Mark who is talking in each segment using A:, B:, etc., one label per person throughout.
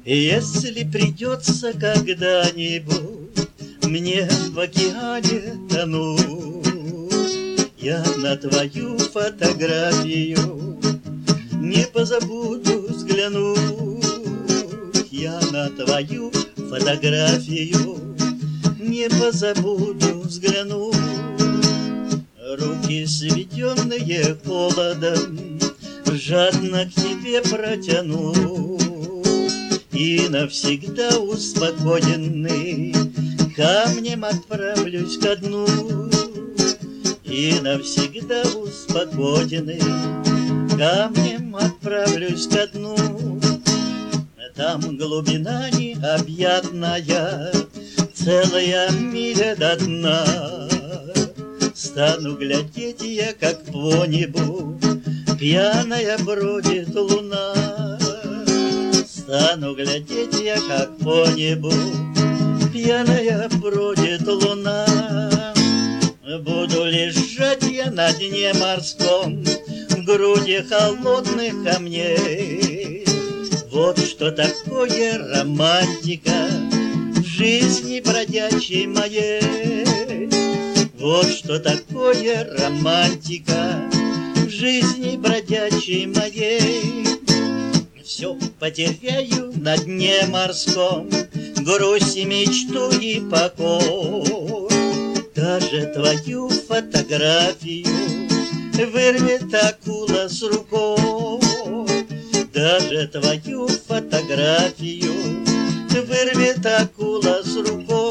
A: Если придется когда-нибудь мне в океане тонуть, я на твою фотографию не позабуду взглянуть. Я на твою фотографию не позабуду взглянуть. Руки, сведенные холодом, жадно к тебе протяну, и навсегда успокоенный камнем отправлюсь ко дну. И навсегда успокоенный камнем отправлюсь ко дну. Там глубина необъятная, целая миля до дна. Стану глядеть я, как по небу пьяная бродит луна. Стану глядеть я, как по небу пьяная бродит луна. Буду лежать я на дне морском, в груди холодных камней. Вот что такое романтика в жизни бродячей моей. Вот что такое романтика в жизни бродячей моей. Все потеряю на дне морском, грусть и мечту и покой. Даже твою фотографию вырвет акула с рукой. Даже твою фотографию вырвет акула с рукой.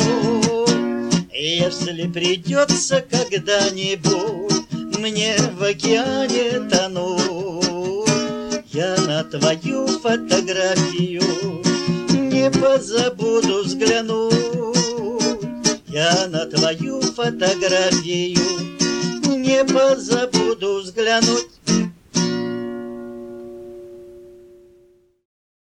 A: Если придется когда-нибудь мне в океане тонуть, я на твою фотографию не позабуду взглянуть. Я на твою фотографию не позабуду взглянуть.